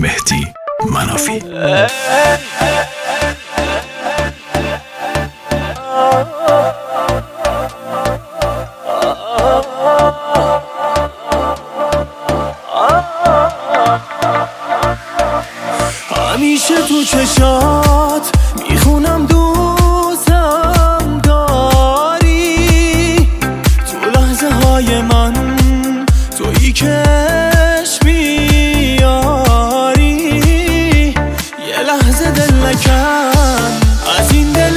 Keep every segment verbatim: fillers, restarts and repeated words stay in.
مهدی منافی. همیشه تو چشات میخونم دوستم داری، تو لحظه های من تویی کش میاری، یه لحظه دل نکن از این دل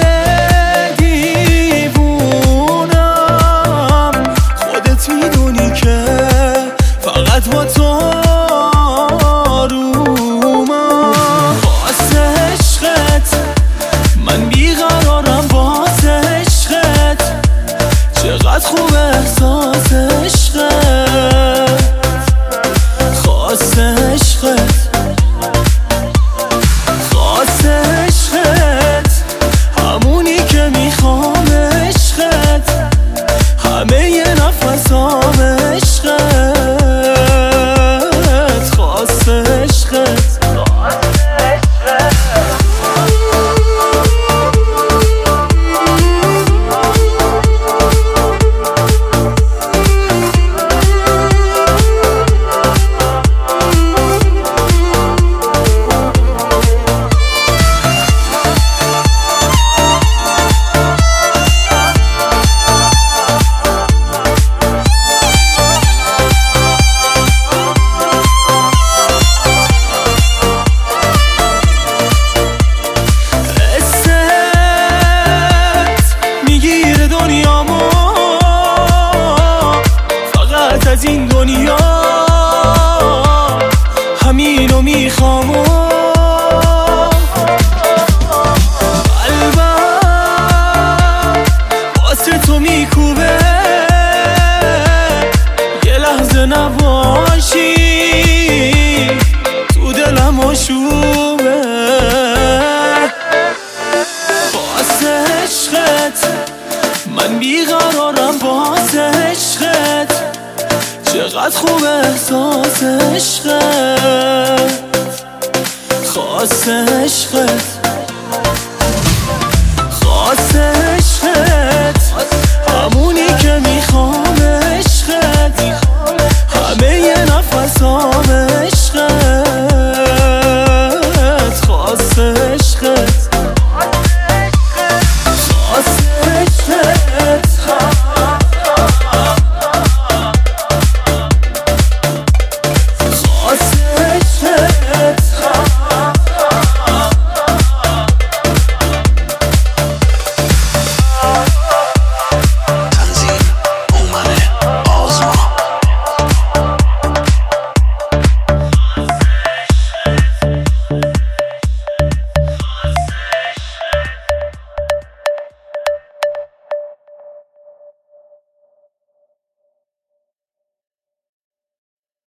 دیوونم، خودت میدونی که فقط با تو چقدر خوب احساس عشقت، خاص عشقت، خاص عشقت، همونی که میخوام عشقت، همه یه نفسام عشقت، خاص عشقت. از این دنیا همینو میخوام، قلبم واسه تو میکوبه، یه لحظه نباشی تو دلم آشوبه، واسه عشقت من بیقرارم، واسه عشقت چقدر خوب احساس عشقت، خاص عشقت.